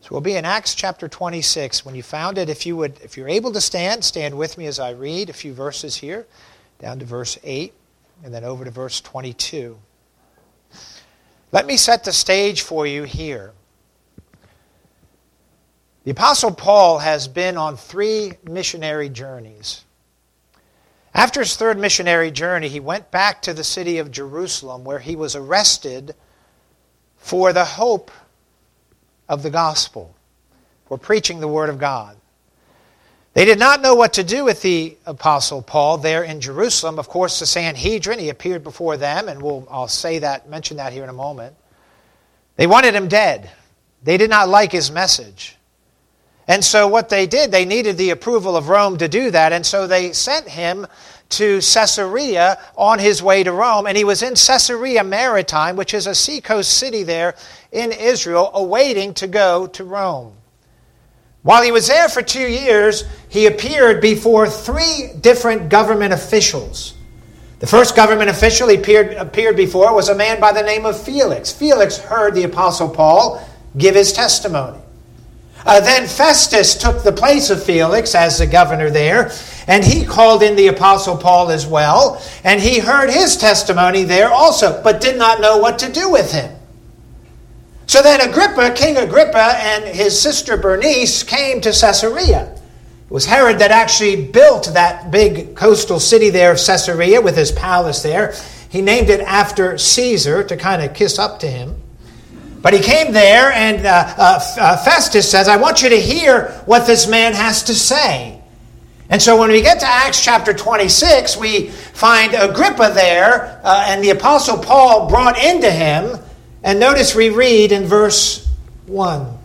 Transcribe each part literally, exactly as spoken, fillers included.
So we'll be in Acts chapter twenty-six. When you found it, if you would, if you're able to stand, stand with me as I read a few verses here, down to verse eight, and then over to verse twenty-two. Let me set the stage for you here. The Apostle Paul has been on three missionary journeys. After his third missionary journey, he went back to the city of Jerusalem, where he was arrested for the hope of the gospel, for preaching the word of God. They did not know what to do with the Apostle Paul there in Jerusalem. Of course, the Sanhedrin, he appeared before them, and we'll, I'll say that, mention that here in a moment. They wanted him dead. They did not like his message. And so what they did, they needed the approval of Rome to do that, and so they sent him to Caesarea on his way to Rome, and he was in Caesarea Maritime, which is a seacoast city there in Israel, awaiting to go to Rome. While he was there for two years, he appeared before three different government officials. The first government official he appeared, appeared before was a man by the name of Felix. Felix heard the Apostle Paul give his testimony. Uh, then Festus took the place of Felix as the governor there, and he called in the Apostle Paul as well, and he heard his testimony there also, but did not know what to do with him. So then Agrippa, King Agrippa, and his sister Bernice came to Caesarea. It was Herod that actually built that big coastal city there of Caesarea with his palace there. He named it after Caesar to kind of kiss up to him. But he came there, and uh, uh, uh, Festus says, I want you to hear what this man has to say. And so when we get to Acts chapter twenty-six, we find Agrippa there, uh, and the Apostle Paul brought into him. And notice we read in verse one.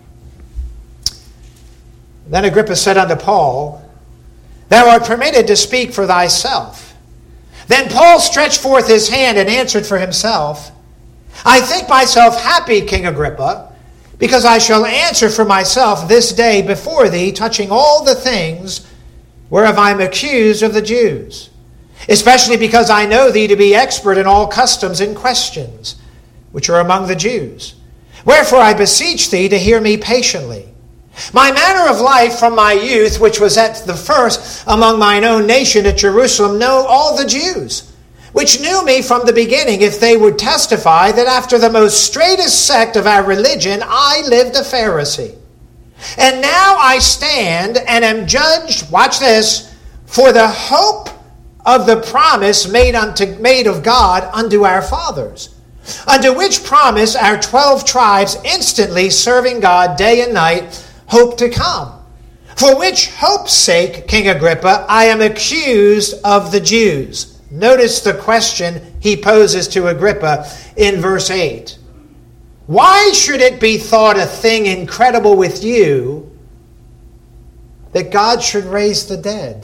Then Agrippa said unto Paul, Thou art permitted to speak for thyself. Then Paul stretched forth his hand and answered for himself, I think myself happy, King Agrippa, because I shall answer for myself this day before thee, touching all the things whereof I am accused of the Jews, especially because I know thee to be expert in all customs and questions, which are among the Jews. Wherefore I beseech thee to hear me patiently. My manner of life from my youth, which was at the first among mine own nation at Jerusalem, know all the Jews, which knew me from the beginning, if they would testify that after the most straightest sect of our religion I lived a Pharisee. And now I stand and am judged, watch this, for the hope of the promise made unto made of God unto our fathers, unto which promise our twelve tribes instantly serving God day and night hope to come. For which hope's sake, King Agrippa, I am accused of the Jews. Notice the question he poses to Agrippa in verse eight. Why should it be thought a thing incredible with you that God should raise the dead?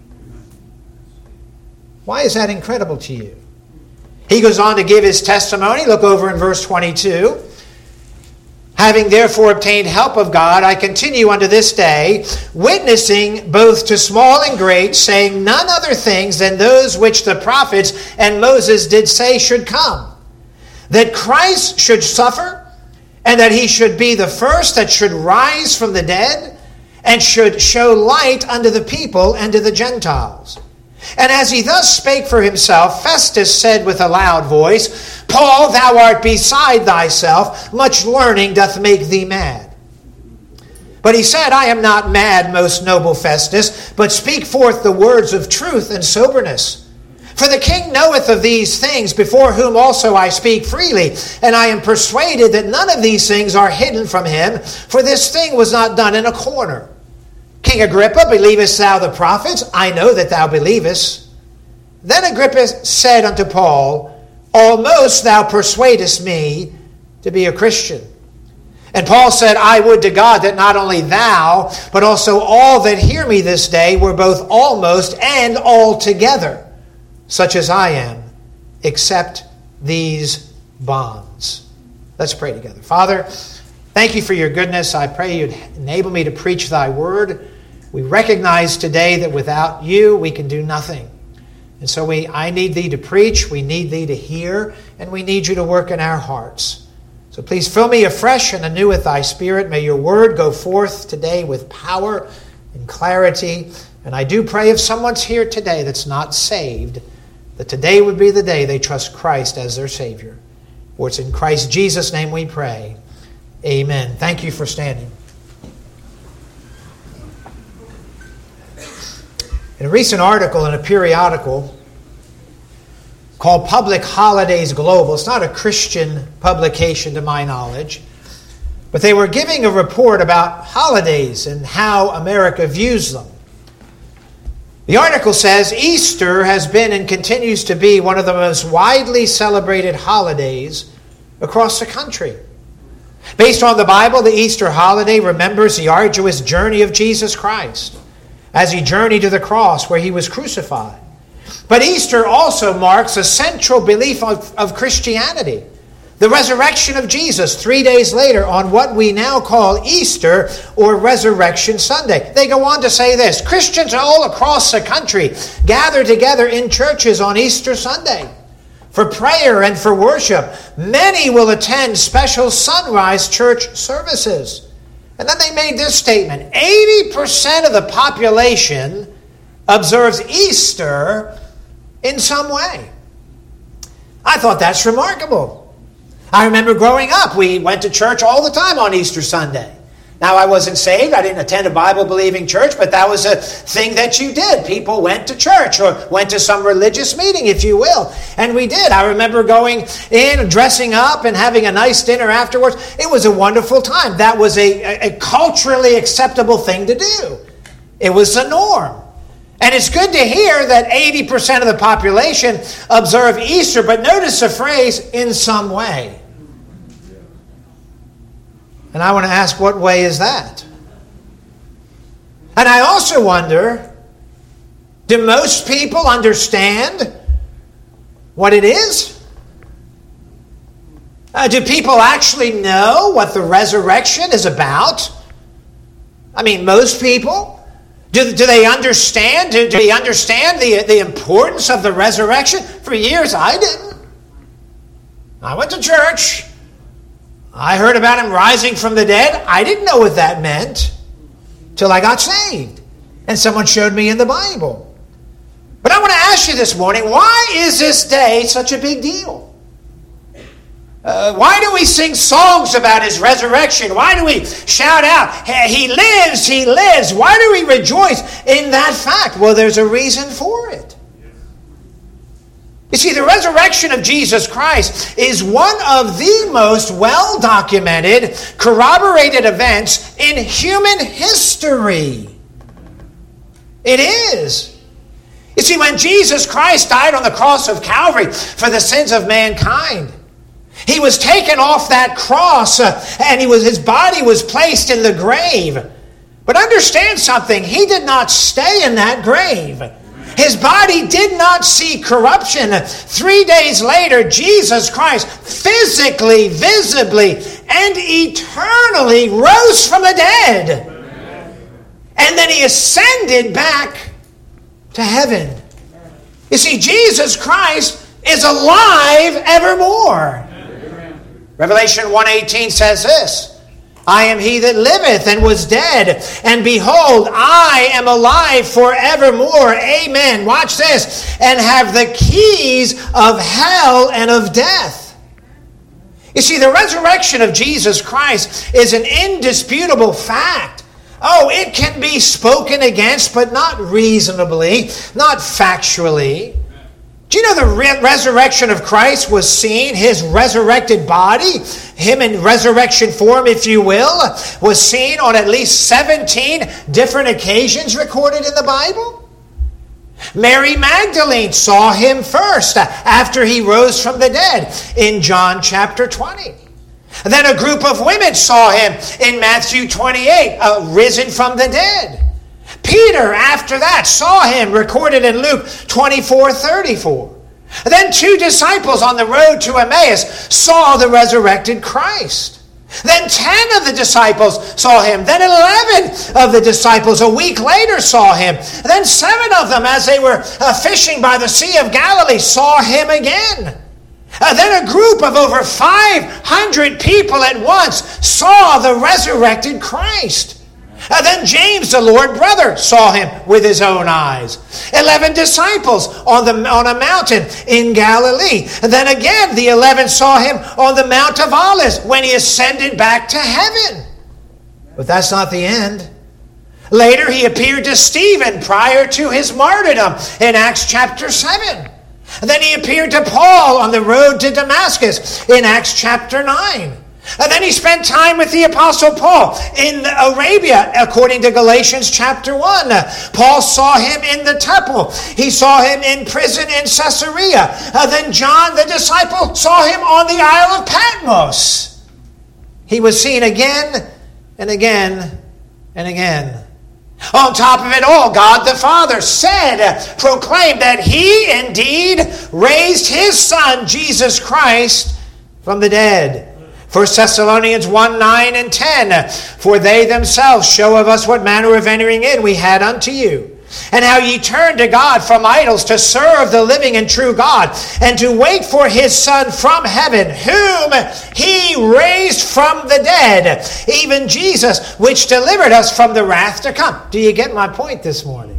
Why is that incredible to you? He goes on to give his testimony. Look over in verse twenty-two. Having therefore obtained help of God, I continue unto this day, witnessing both to small and great, saying none other things than those which the prophets and Moses did say should come. That Christ should suffer, and that he should be the first that should rise from the dead, and should show light unto the people and to the Gentiles. And as he thus spake for himself, Festus said with a loud voice, Paul, thou art beside thyself, much learning doth make thee mad. But he said, I am not mad, most noble Festus, but speak forth the words of truth and soberness. For the king knoweth of these things, before whom also I speak freely, and I am persuaded that none of these things are hidden from him, for this thing was not done in a corner. King Agrippa, believest thou the prophets? I know that thou believest. Then Agrippa said unto Paul, Almost thou persuadest me to be a Christian. And Paul said, I would to God that not only thou, but also all that hear me this day were both almost and altogether such as I am, except these bonds. Let's pray together. Father, thank you for your goodness. I pray you'd enable me to preach thy word. We recognize today that without you, we can do nothing. And so we, I need thee to preach, we need thee to hear, and we need you to work in our hearts. So please fill me afresh and anew with thy Spirit. May your word go forth today with power and clarity. And I do pray if someone's here today that's not saved, that today would be the day they trust Christ as their Savior. For it's in Christ Jesus' name we pray. Amen. Thank you for standing. In a recent article in a periodical called Public Holidays Global, it's not a Christian publication to my knowledge, but they were giving a report about holidays and how America views them. The article says Easter has been and continues to be one of the most widely celebrated holidays across the country. Based on the Bible, the Easter holiday remembers the arduous journey of Jesus Christ as he journeyed to the cross where he was crucified. But Easter also marks a central belief of, of Christianity, the resurrection of Jesus three days later on what we now call Easter or Resurrection Sunday. They go on to say this: Christians all across the country gather together in churches on Easter Sunday for prayer and for worship. Many will attend special sunrise church services. And then they made this statement: eighty percent of the population observes Easter in some way. I thought that's remarkable. I remember growing up, we went to church all the time on Easter Sunday. Now, I wasn't saved. I didn't attend a Bible-believing church, but that was a thing that you did. People went to church or went to some religious meeting, if you will. And we did. I remember going in, dressing up, and having a nice dinner afterwards. It was a wonderful time. That was a, a, a culturally acceptable thing to do. It was the norm. And it's good to hear that eighty percent of the population observe Easter, but notice the phrase, in some way. And I want to ask, what way is that? And I also wonder, do most people understand what it is? Uh, do people actually know what the resurrection is about? I mean, most people. Do, do they understand? Do, do they understand the, the importance of the resurrection? For years, I didn't. I went to church. I heard about him rising from the dead. I didn't know what that meant till I got saved. And someone showed me in the Bible. But I want to ask you this morning, why is this day such a big deal? Uh, why do we sing songs about his resurrection? Why do we shout out, he lives, he lives? Why do we rejoice in that fact? Well, there's a reason for it. You see, the resurrection of Jesus Christ is one of the most well-documented, corroborated events in human history. It is. You see, when Jesus Christ died on the cross of Calvary for the sins of mankind, he was taken off that cross uh, and he was, his body was placed in the grave. But understand something, he did not stay in that grave. His body did not see corruption. Three days later, Jesus Christ physically, visibly, and eternally rose from the dead. And then he ascended back to heaven. You see, Jesus Christ is alive evermore. Revelation one eighteen says this: I am he that liveth and was dead, and behold, I am alive forevermore. Amen. Watch this. And have the keys of hell and of death. You see, the resurrection of Jesus Christ is an indisputable fact. Oh, it can be spoken against, but not reasonably, not factually. Do you know the re- resurrection of Christ was seen? His resurrected body, him in resurrection form, if you will, was seen on at least seventeen different occasions recorded in the Bible. Mary Magdalene saw him first after he rose from the dead in John chapter twenty. Then a group of women saw him in Matthew twenty-eight, uh, risen from the dead. Peter, after that, saw him, recorded in Luke twenty-four thirty-four. Then two disciples on the road to Emmaus saw the resurrected Christ. Then ten of the disciples saw him. Then eleven of the disciples a week later saw him. Then seven of them, as they were uh, fishing by the Sea of Galilee, saw him again. Uh, then a group of over five hundred people at once saw the resurrected Christ. Uh, then James, the Lord brother, saw him with his own eyes. Eleven disciples on, the, on a mountain in Galilee. And then again, the eleven saw him on the Mount of Olives when he ascended back to heaven. But that's not the end. Later, he appeared to Stephen prior to his martyrdom in Acts chapter seven. And then he appeared to Paul on the road to Damascus in Acts chapter nine. And then he spent time with the Apostle Paul in Arabia, according to Galatians chapter one. Paul saw him in the temple. He saw him in prison in Caesarea. And then John, the disciple, saw him on the Isle of Patmos. He was seen again and again and again. On top of it all, God the Father said, proclaimed that he indeed raised his Son, Jesus Christ, from the dead. First Thessalonians one, nine and ten. For they themselves show of us what manner of entering in we had unto you, and how ye turned to God from idols to serve the living and true God, and to wait for his Son from heaven, whom he raised from the dead, even Jesus, which delivered us from the wrath to come. Do you get my point this morning?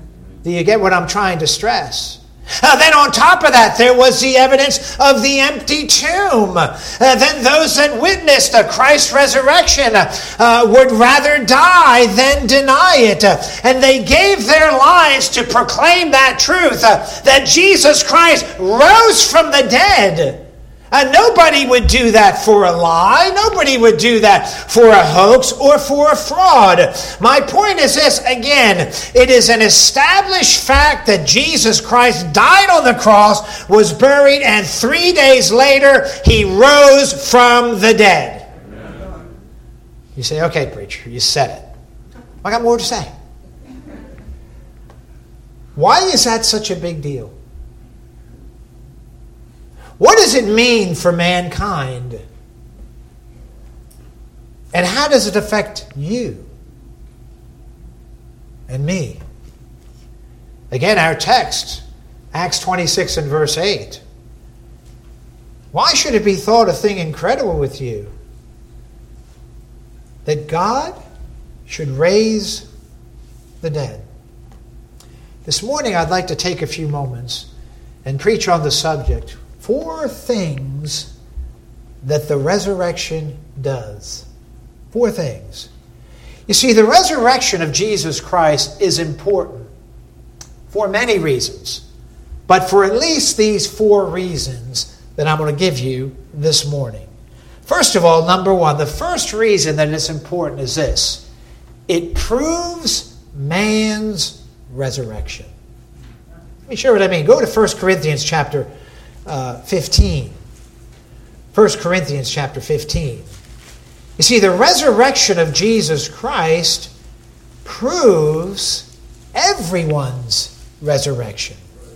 Do you get what I'm trying to stress? Uh, then on top of that, there was the evidence of the empty tomb. Uh, then those that witnessed uh, Christ's resurrection uh, would rather die than deny it. Uh, and they gave their lives to proclaim that truth, uh, that Jesus Christ rose from the dead. And nobody would do that for a lie. Nobody would do that for a hoax or for a fraud. My point is this, again, it is an established fact that Jesus Christ died on the cross, was buried, and three days later he rose from the dead. You say, okay, preacher, you said it. I got more to say. Why is that such a big deal? What does it mean for mankind? And how does it affect you and me? Again, our text, Acts twenty-six and verse eight. Why should it be thought a thing incredible with you that God should raise the dead? This morning I'd like to take a few moments and preach on the subject. Four things that the resurrection does. Four things. You see, the resurrection of Jesus Christ is important for many reasons, but for at least these four reasons that I'm going to give you this morning. First of all, number one, the first reason that it's important is this. It proves man's resurrection. Let me show you what I mean. Go to First Corinthians chapter Uh, fifteen. First Corinthians chapter fifteen. You see, the resurrection of Jesus Christ proves everyone's resurrection.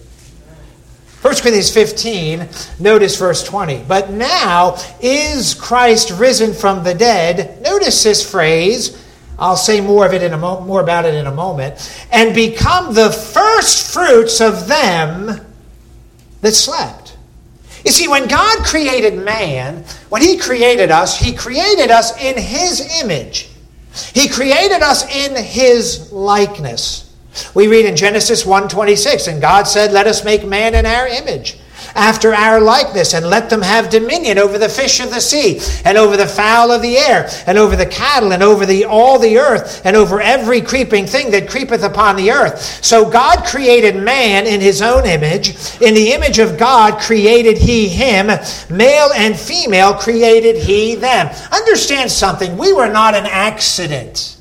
First Corinthians fifteen, notice verse twenty. But now is Christ risen from the dead. Notice this phrase. I'll say more of it in a mo- more about it in a moment. And become the first fruits of them that slept. You see, when God created man, when he created us, he created us in his image. He created us in his likeness. We read in Genesis one twenty-six, and God said, let us make man in our image, after our likeness, and let them have dominion over the fish of the sea, and over the fowl of the air, and over the cattle, and over the all the earth, and over every creeping thing that creepeth upon the earth. So God created man in his own image. In the image of God created he him. Male and female created he them. Understand something. We were not an accident.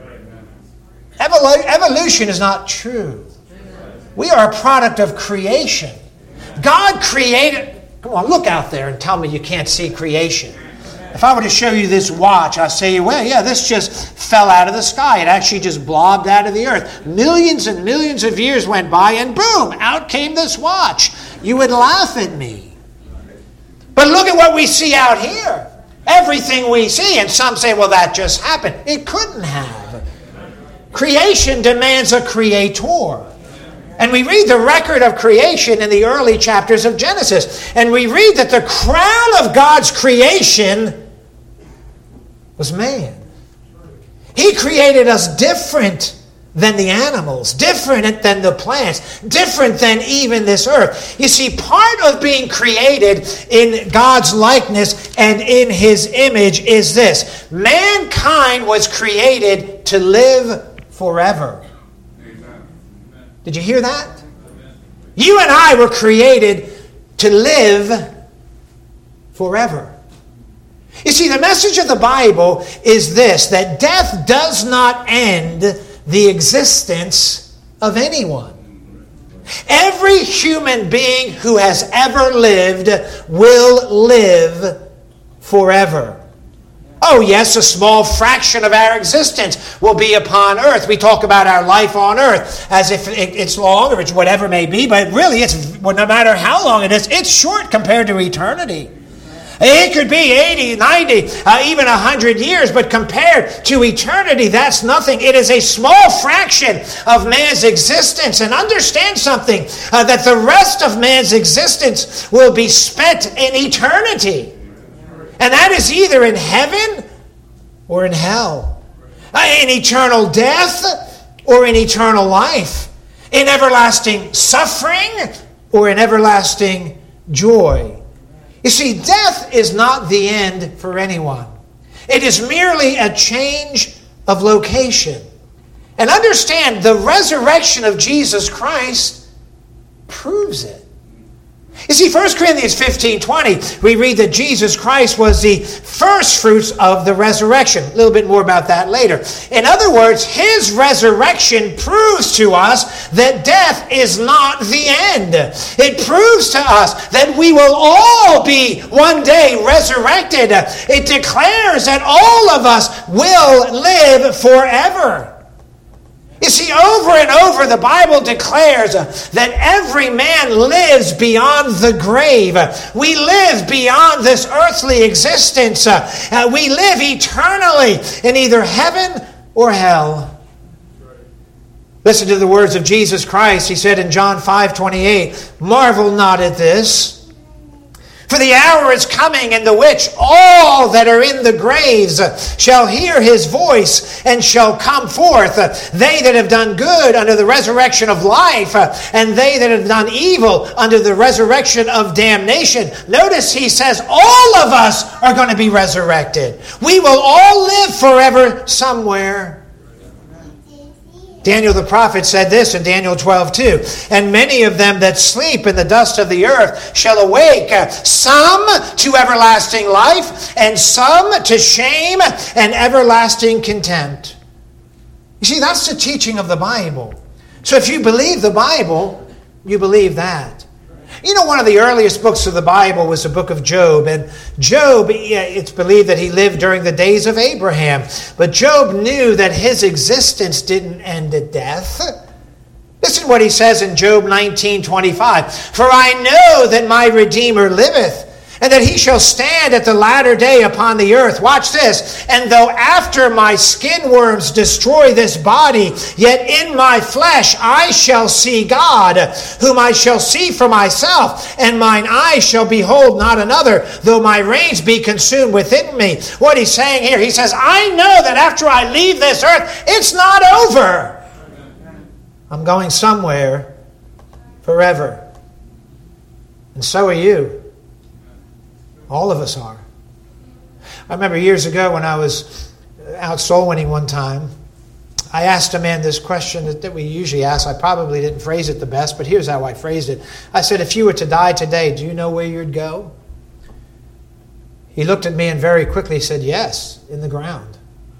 Evolu- evolution is not true. We are a product of creation. God created... Come on, look out there and tell me you can't see creation. If I were to show you this watch, I'd say, well, yeah, this just fell out of the sky. It actually just blobbed out of the earth. Millions and millions of years went by, and boom, out came this watch. You would laugh at me. But look at what we see out here. Everything we see, and some say, well, that just happened. It couldn't have. Creation demands a creator. And we read the record of creation in the early chapters of Genesis. And we read that the crown of God's creation was man. He created us different than the animals, different than the plants, different than even this earth. You see, part of being created in God's likeness and in His image is this. Mankind was created to live forever. Did you hear that? You and I were created to live forever. You see, the message of the Bible is this, that death does not end the existence of anyone. Every human being who has ever lived will live forever. Oh yes, a small fraction of our existence will be upon earth. We talk about our life on earth as if it's long or it's whatever may be, but really it's, well, no matter how long it is, it's short compared to eternity. It could be eighty, ninety, uh, even one hundred years, but compared to eternity, that's nothing. It is a small fraction of man's existence. And understand something, uh, that the rest of man's existence will be spent in eternity. And that is either in heaven or in hell. Uh, in eternal death or in eternal life. In everlasting suffering or in everlasting joy. You see, death is not the end for anyone. It is merely a change of location. And understand, the resurrection of Jesus Christ proves it. You see, First Corinthians fifteen twenty, we read that Jesus Christ was the first fruits of the resurrection. A little bit more about that later. In other words, His resurrection proves to us that death is not the end. It proves to us that we will all be one day resurrected. It declares that all of us will live forever. You see, over and over the Bible declares that every man lives beyond the grave. We live beyond this earthly existence. We live eternally in either heaven or hell. Listen to the words of Jesus Christ. He said in John five twenty-eight, "Marvel not at this. For the hour is coming in the which all that are in the graves shall hear His voice and shall come forth. They that have done good unto the resurrection of life, and they that have done evil unto the resurrection of damnation." Notice He says all of us are going to be resurrected. We will all live forever somewhere. Daniel the prophet said this in Daniel twelve two, "And many of them that sleep in the dust of the earth shall awake, some to everlasting life, and some to shame and everlasting contempt." You see, that's the teaching of the Bible. So if you believe the Bible, you believe that. You know, one of the earliest books of the Bible was the book of Job. And Job, it's believed that he lived during the days of Abraham. But Job knew that his existence didn't end at death. Listen to what he says in Job nineteen twenty-five. "For I know that my Redeemer liveth, and that He shall stand at the latter day upon the earth." Watch this. "And though after my skin worms destroy this body, yet in my flesh I shall see God, whom I shall see for myself, and mine eyes shall behold not another, though my reins be consumed within me." What he's saying here, he says, I know that after I leave this earth, it's not over. I'm going somewhere forever. And so are you. All of us are. I remember years ago when I was out soul winning one time, I asked a man this question that, that we usually ask. I probably didn't phrase it the best, but here's how I phrased it. I said, "If you were to die today, do you know where you'd go?" He looked at me and very quickly said, "Yes, in the ground."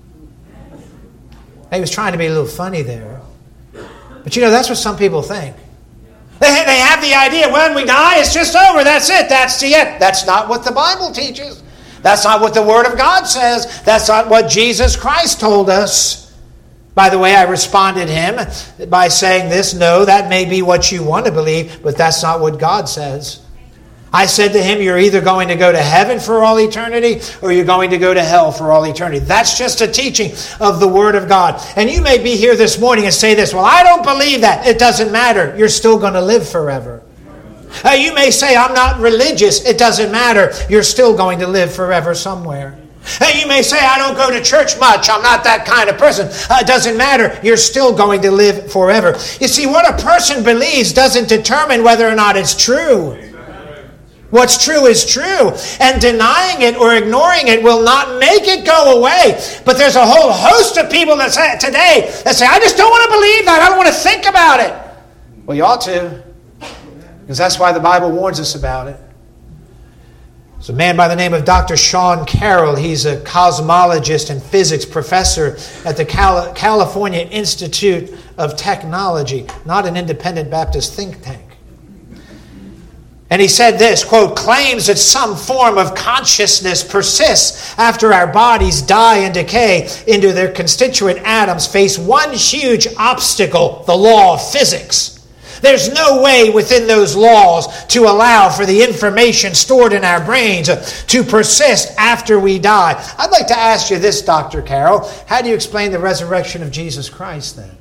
He was trying to be a little funny there. But you know, that's what some people think. They have the idea, when we die, it's just over. That's it. That's the end. That's not what the Bible teaches. That's not what the Word of God says. That's not what Jesus Christ told us. By the way, I responded him by saying this, "No, that may be what you want to believe, but that's not what God says." I said to him, you're either going to go to heaven for all eternity or you're going to go to hell for all eternity. That's just a teaching of the Word of God. And you may be here this morning and say this, well, I don't believe that. It doesn't matter. You're still going to live forever. Uh, you may say, I'm not religious. It doesn't matter. You're still going to live forever somewhere. Uh, you may say, I don't go to church much. I'm not that kind of person. Uh, it doesn't matter. You're still going to live forever. You see, what a person believes doesn't determine whether or not it's true. What's true is true. And denying it or ignoring it will not make it go away. But there's a whole host of people that say today that say, I just don't want to believe that. I don't want to think about it. Well, you ought to. Because that's why the Bible warns us about it. There's a man by the name of Doctor Sean Carroll. He's a cosmologist and physics professor at the Cal- California Institute of Technology, not an independent Baptist think tank. And he said this, quote, claims that some form of consciousness persists after our bodies die and decay into their constituent atoms face one huge obstacle, the law of physics. There's no way within those laws to allow for the information stored in our brains to persist after we die. I'd like to ask you this, Doctor Carroll. How do you explain the resurrection of Jesus Christ then?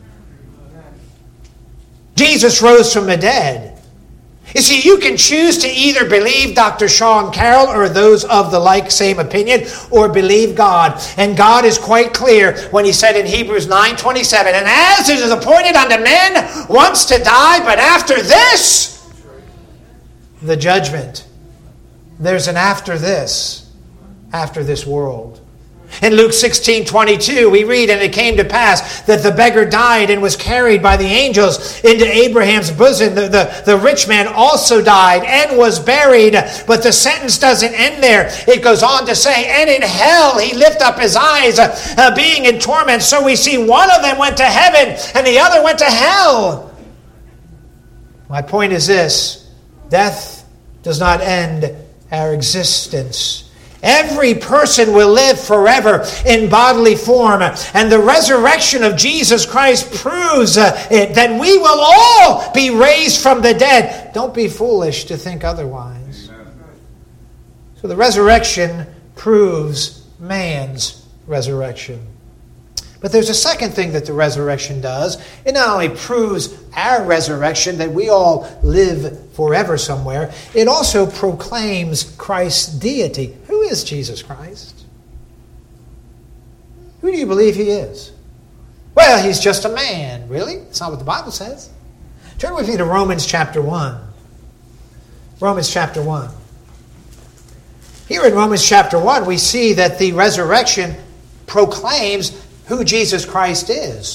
Jesus rose from the dead. You see, you can choose to either believe Doctor Sean Carroll or those of the like same opinion, or believe God. And God is quite clear when he said in Hebrews nine twenty-seven, and as it is appointed unto men once to die, but after this, the judgment. There's an after this, after this world. In Luke sixteen twenty-two, we read, and it came to pass that the beggar died and was carried by the angels into Abraham's bosom. The, the, the rich man also died and was buried. But the sentence doesn't end there. It goes on to say, and in hell he lift up his eyes, uh, being in torment. So we see one of them went to heaven and the other went to hell. My point is this: death does not end our existence. Every person will live forever in bodily form. And the resurrection of Jesus Christ proves uh, it, that we will all be raised from the dead. Don't be foolish to think otherwise. So the resurrection proves man's resurrection. But there's a second thing that the resurrection does. It not only proves our resurrection, that we all live forever somewhere, it also proclaims Christ's deity. Who is Jesus Christ? Who do you believe he is? Well, he's just a man. Really? That's not what the Bible says. Turn with me to Romans chapter one. Romans chapter one. Here in Romans chapter one, we see that the resurrection proclaims who Jesus Christ is.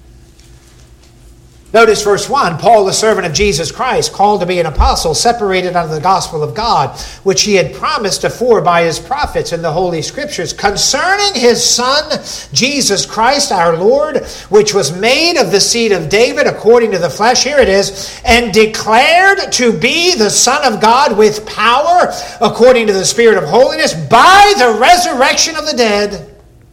Notice verse one, Paul, the servant of Jesus Christ, called to be an apostle, separated unto the gospel of God, which he had promised afore by his prophets in the Holy Scriptures, concerning his Son, Jesus Christ our Lord, which was made of the seed of David according to the flesh, here it is, and declared to be the Son of God with power, according to the Spirit of holiness, by the resurrection of the dead.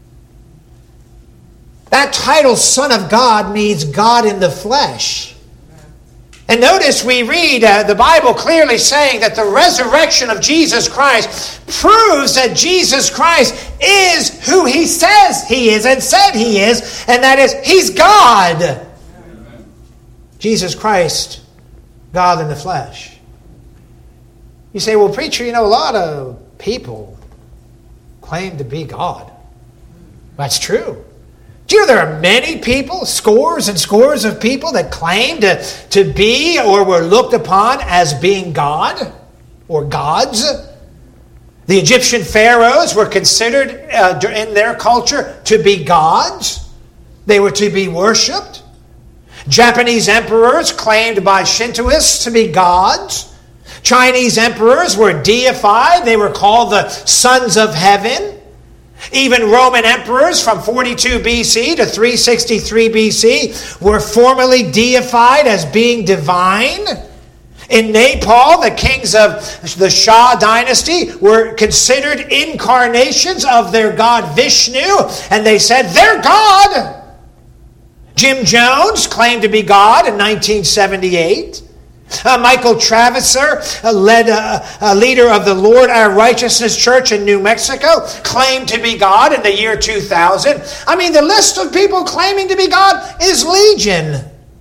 That title, Son of God, means God in the flesh. And notice we read uh, the Bible clearly saying that the resurrection of Jesus Christ proves that Jesus Christ is who he says he is and said he is, and that is, he's God. Amen. Jesus Christ, God in the flesh. You say, well, preacher, you know, a lot of people claim to be God. That's true. Do you know there are many people, scores and scores of people that claim to, to be or were looked upon as being God or gods? The Egyptian pharaohs were considered uh, in their culture to be gods. They were to be worshipped. Japanese emperors claimed by Shintoists to be gods. Chinese emperors were deified. They were called the sons of heaven. Even Roman emperors from forty-two B C to three sixty-three B C were formally deified as being divine. In Nepal, the kings of the Shah dynasty were considered incarnations of their god Vishnu, and they said they're God. Jim Jones claimed to be God in nineteen seventy-eight. Uh, Michael Travisser, uh, led uh, a leader of the Lord Our Righteousness Church in New Mexico, claimed to be God in the year two thousand. I mean, the list of people claiming to be God is legion.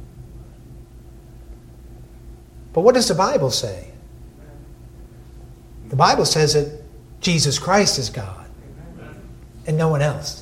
But what does the Bible say? The Bible says that Jesus Christ is God and no one else.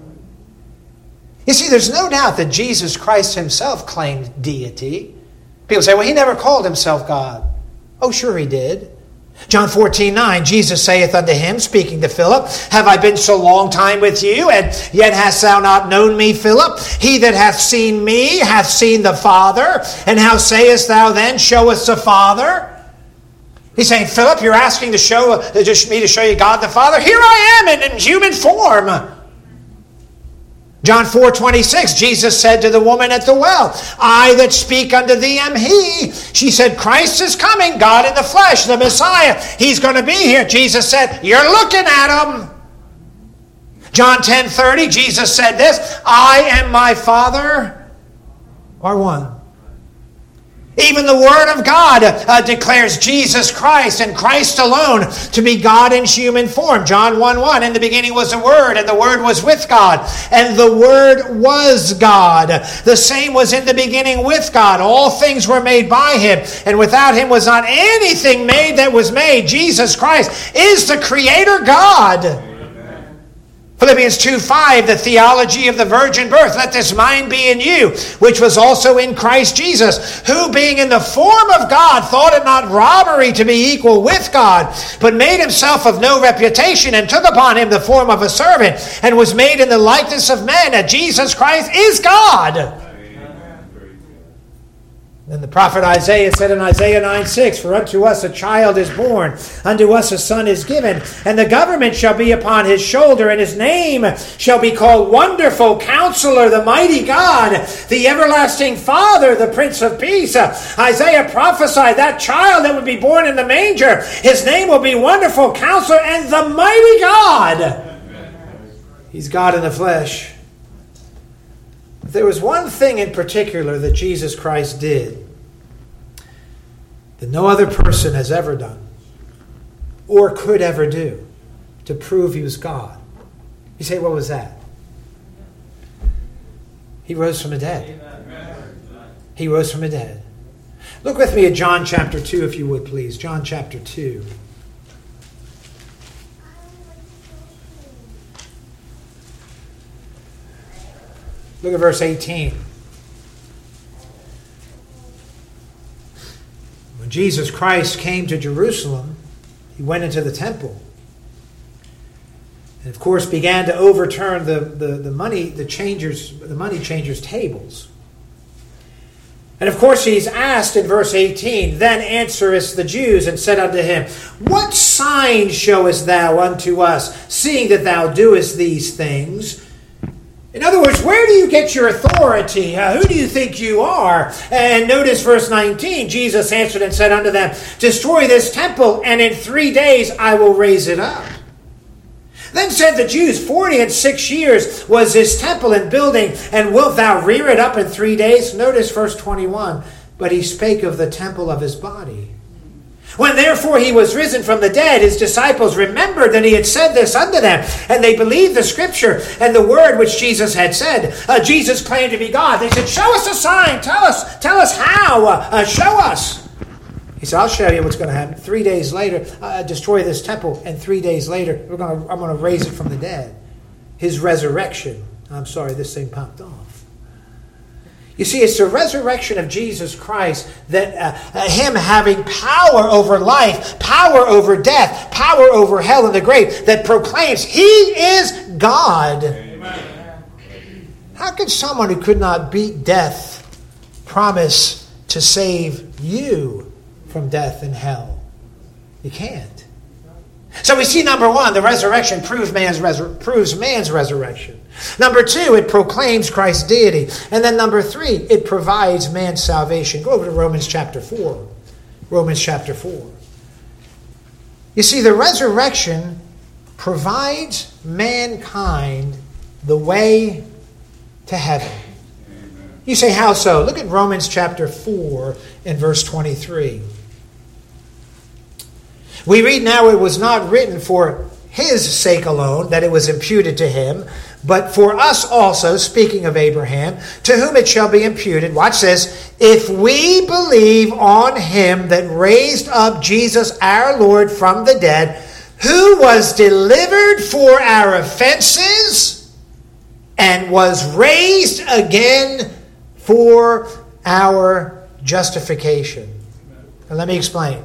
You see, there's no doubt that Jesus Christ himself claimed deity. People say, well, he never called himself God. Oh, sure he did. John fourteen nine, Jesus saith unto him, speaking to Philip, have I been so long time with you, and yet hast thou not known me, Philip? He that hath seen me hath seen the Father. And how sayest thou then, show us the Father? He's saying, Philip, you're asking to show uh, just me to show you God the Father? Here I am in, in human form. John four twenty-six, Jesus said to the woman at the well, I that speak unto thee am he. She said, Christ is coming, God in the flesh, the Messiah. He's going to be here. Jesus said, you're looking at him. John ten thirty, Jesus said this, I and my Father are one. Even the Word of God uh, declares Jesus Christ and Christ alone to be God in human form. John one one, in the beginning was the Word, and the Word was with God, and the Word was God. The same was in the beginning with God. All things were made by him, and without him was not anything made that was made. Jesus Christ is the Creator God. Philippians two five, the theology of the virgin birth. Let this mind be in you, which was also in Christ Jesus, who being in the form of God, thought it not robbery to be equal with God, but made himself of no reputation, and took upon him the form of a servant, and was made in the likeness of men. And Jesus Christ is God. Then the prophet Isaiah said in Isaiah nine six, for unto us a child is born, unto us a son is given, and the government shall be upon his shoulder, and his name shall be called Wonderful, Counselor, the Mighty God, the Everlasting Father, the Prince of Peace. Uh, Isaiah prophesied that child that would be born in the manger, his name will be Wonderful, Counselor, and the Mighty God. He's God in the flesh. There was one thing in particular that Jesus Christ did that no other person has ever done or could ever do to prove he was God. You say, what was that? He rose from the dead. He rose from the dead. Look with me at John chapter two, if you would, please. John chapter two. Look at verse eighteen. When Jesus Christ came to Jerusalem, he went into the temple. And of course began to overturn the, the, the money, the changers, the money changers' tables. And of course he's asked in verse eighteen, then answereth the Jews and said unto him, what sign showest thou unto us, seeing that thou doest these things? In other words, where do you get your authority? Uh, who do you think you are? And notice verse nineteen. Jesus answered and said unto them, destroy this temple, and in three days I will raise it up. Then said the Jews, forty and six years was this temple in building, and wilt thou rear it up in three days? Notice verse twenty-one. But he spake of the temple of his body. When therefore he was risen from the dead, his disciples remembered that he had said this unto them, and they believed the scripture and the word which Jesus had said. Uh, Jesus claimed to be God. They said, show us a sign. Tell us, tell us how. Uh, uh, show us. He said, I'll show you what's going to happen. Three days later, uh, destroy this temple, and three days later, we're going to, I'm going to raise it from the dead. His resurrection. I'm sorry, this thing popped off. You see, it's the resurrection of Jesus Christ, that uh, uh, him having power over life, power over death, power over hell and the grave, that proclaims he is God. Amen. How can someone who could not beat death promise to save you from death and hell? You can't. So we see, number one, the resurrection proves man's, resur- proves man's resurrection. Number two, it proclaims Christ's deity. And then number three, it provides man's salvation. Go over to Romans chapter four. Romans chapter four. You see, the resurrection provides mankind the way to heaven. You say, how so? Look at Romans chapter four and verse twenty-three. We read, now it was not written for his sake alone that it was imputed to him, but for us also, speaking of Abraham, to whom it shall be imputed. Watch this. If we believe on him that raised up Jesus our Lord from the dead, who was delivered for our offenses and was raised again for our justification. Now let me explain.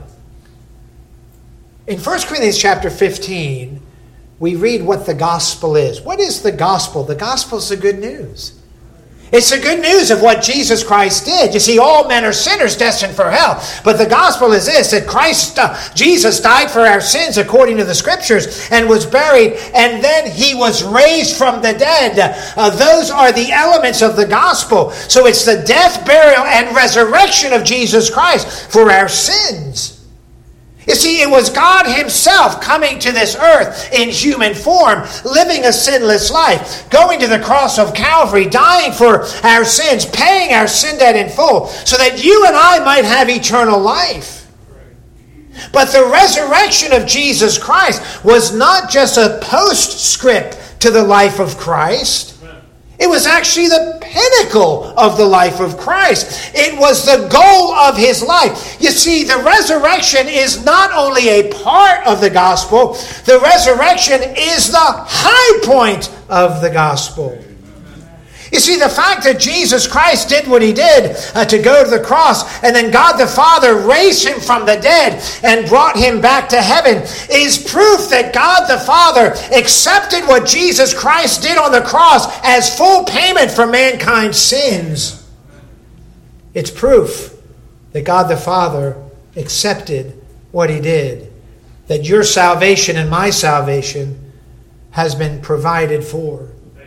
In First Corinthians chapter fifteen, we read what the gospel is. What is the gospel? The gospel is the good news. It's the good news of what Jesus Christ did. You see, all men are sinners destined for hell. But the gospel is this, that Christ, uh, Jesus died for our sins according to the Scriptures and was buried, and then he was raised from the dead. Uh, those are the elements of the gospel. So it's the death, burial, and resurrection of Jesus Christ for our sins. You see, it was God himself coming to this earth in human form, living a sinless life, going to the cross of Calvary, dying for our sins, paying our sin debt in full, so that you and I might have eternal life. But the resurrection of Jesus Christ was not just a postscript to the life of Christ. It was actually the pinnacle of the life of Christ. It was the goal of his life. You see, the resurrection is not only a part of the gospel, the resurrection is the high point of the gospel. You see, the fact that Jesus Christ did what he did uh, to go to the cross, and then God the Father raised him from the dead and brought him back to heaven, is proof that God the Father accepted what Jesus Christ did on the cross as full payment for mankind's sins. It's proof that God the Father accepted what he did, that your salvation and my salvation has been provided for.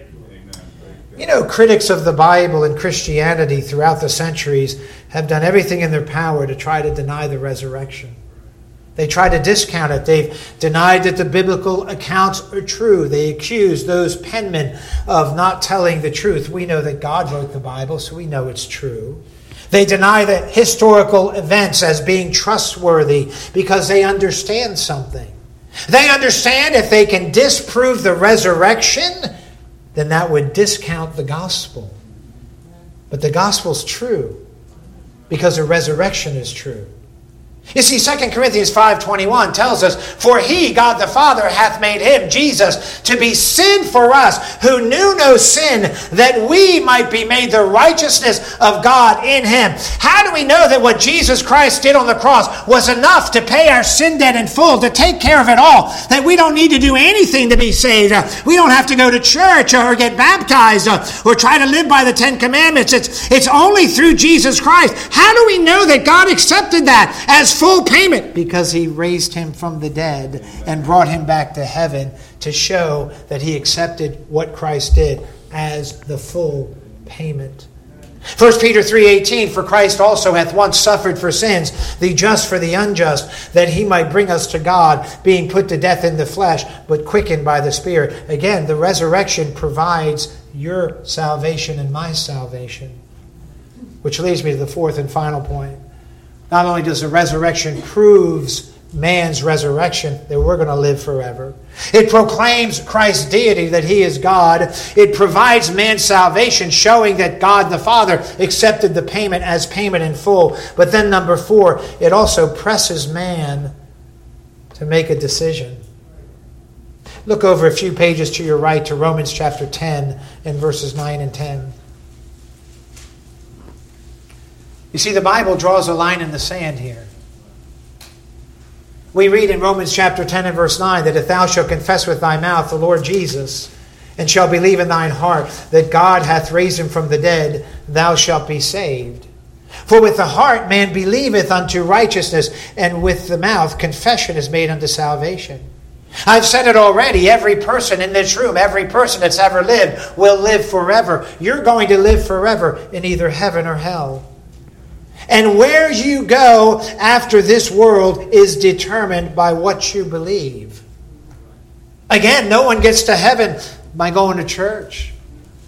You know, critics of the Bible and Christianity throughout the centuries have done everything in their power to try to deny the resurrection. They try to discount it. They've denied that the biblical accounts are true. They accuse those penmen of not telling the truth. We know that God wrote the Bible, so we know it's true. They deny the historical events as being trustworthy because they understand something. They understand if they can disprove the resurrection, then that would discount the gospel. But the gospel's true because the resurrection is true. You see, Second Corinthians five twenty-one tells us, for he, God the Father, hath made him, Jesus, to be sin for us, who knew no sin, that we might be made the righteousness of God in him. How do we know that what Jesus Christ did on the cross was enough to pay our sin debt in full, to take care of it all, that we don't need to do anything to be saved? We don't have to go to church or get baptized or try to live by the Ten Commandments. It's, it's only through Jesus Christ. How do we know that God accepted that as full payment? Because he raised him from the dead and brought him back to heaven to show that he accepted what Christ did as the full payment. First Peter three eighteen, for Christ also hath once suffered for sins, the just for the unjust, that he might bring us to God, being put to death in the flesh, but quickened by the Spirit. Again, the resurrection provides your salvation and my salvation. Which leads me to the fourth and final point. Not only does the resurrection proves man's resurrection, that we're going to live forever. It proclaims Christ's deity, that he is God. It provides man's salvation, showing that God the Father accepted the payment as payment in full. But then number four, it also presses man to make a decision. Look over a few pages to your right to Romans chapter ten and verses nine and ten. You see, the Bible draws a line in the sand here. We read in Romans chapter ten and verse nine that if thou shalt confess with thy mouth the Lord Jesus, and shalt believe in thine heart that God hath raised him from the dead, thou shalt be saved. For with the heart man believeth unto righteousness, and with the mouth confession is made unto salvation. I've said it already. Every person in this room, every person that's ever lived, will live forever. You're going to live forever in either heaven or hell. And where you go after this world is determined by what you believe. Again, no one gets to heaven by going to church.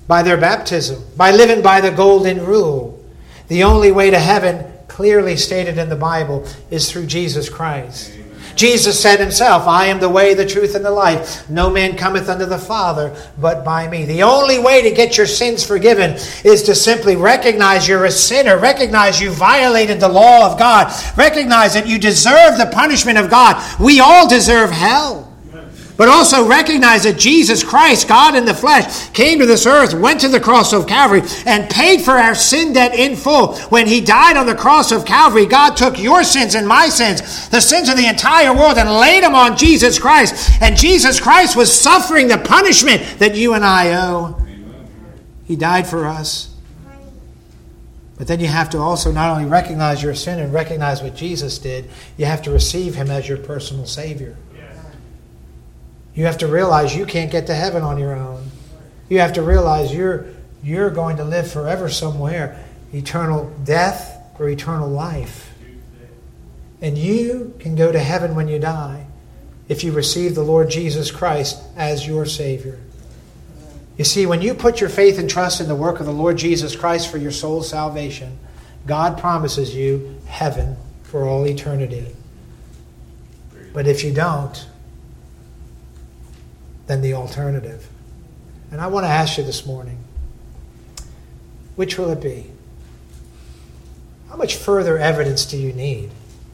by their baptism, by living by the golden rule. The only way to heaven, clearly stated in the Bible, is through Jesus Christ. Amen. Jesus said himself, I am the way, the truth, and the life. No man cometh unto the Father but by me. The only way to get your sins forgiven is to simply recognize you're a sinner. Recognize you violated the law of God. Recognize that you deserve the punishment of God. We all deserve hell. But also recognize that Jesus Christ, God in the flesh, came to this earth, went to the cross of Calvary, and paid for our sin debt in full. When he died on the cross of Calvary, God took your sins and my sins, the sins of the entire world, and laid them on Jesus Christ. And Jesus Christ was suffering the punishment that you and I owe. He died for us. But then you have to also not only recognize your sin and recognize what Jesus did, you have to receive him as your personal Savior. You have to realize you can't get to heaven on your own. You have to realize you're you're going to live forever somewhere, eternal death or eternal life. And you can go to heaven when you die if you receive the Lord Jesus Christ as your Savior. You see, when you put your faith and trust in the work of the Lord Jesus Christ for your soul's salvation, God promises you heaven for all eternity. But if you don't, then the alternative. And I want to ask you this morning, which will it be? How much further evidence do you need?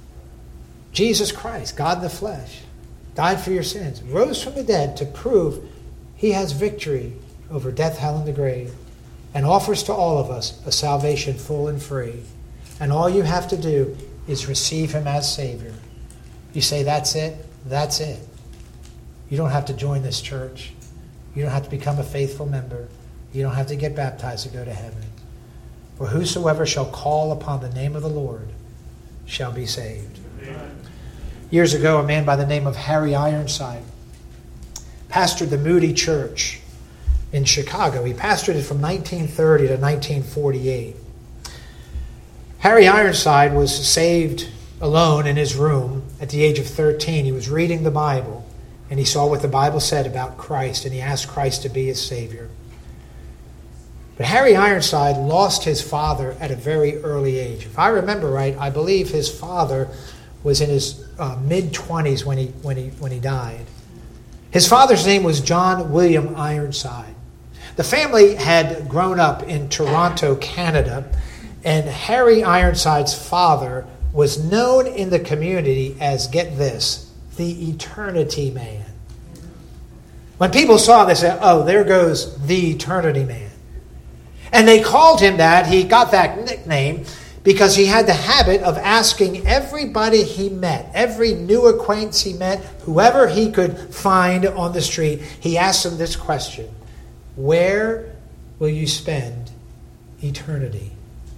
Jesus Christ, God in the flesh, died for your sins, rose from the dead to prove he has victory over death, hell, and the grave, and offers to all of us a salvation full and free. And all you have to do is receive him as Savior. You say, that's it? That's it. You don't have to join this church. You don't have to become a faithful member. You don't have to get baptized to go to heaven. For whosoever shall call upon the name of the Lord shall be saved. Amen. Years ago, a man by the name of Harry Ironside pastored the Moody Church in Chicago. He pastored it from nineteen thirty to nineteen forty-eight. Harry Ironside was saved alone in his room at the age of thirteen. He was reading the Bible. And he saw what the Bible said about Christ, and he asked Christ to be his Savior. But Harry Ironside lost his father at a very early age. If I remember right, I believe his father was in his uh, mid-twenties when he, when, he, when he died. His father's name was John William Ironside. The family had grown up in Toronto, Canada, and Harry Ironside's father was known in the community as, get this, the Eternity Man. When people saw him, they said, oh, there goes the Eternity Man. And they called him that. He got that nickname because he had the habit of asking everybody he met, every new acquaintance he met, whoever he could find on the street, he asked them this question: where will you spend eternity?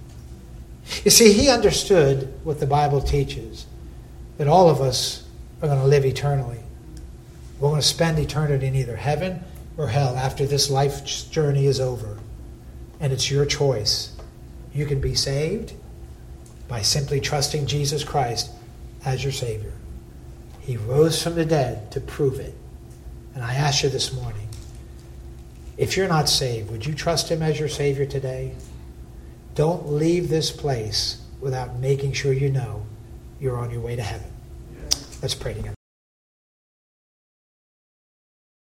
You see, he understood what the Bible teaches, that all of us are going to live eternally. We're going to spend eternity in either heaven or hell after this life's journey is over. And it's your choice. You can be saved by simply trusting Jesus Christ as your Savior. He rose from the dead to prove it. And I ask you this morning, if you're not saved, would you trust him as your Savior today? Don't leave this place without making sure you know you're on your way to heaven. Let's pray together.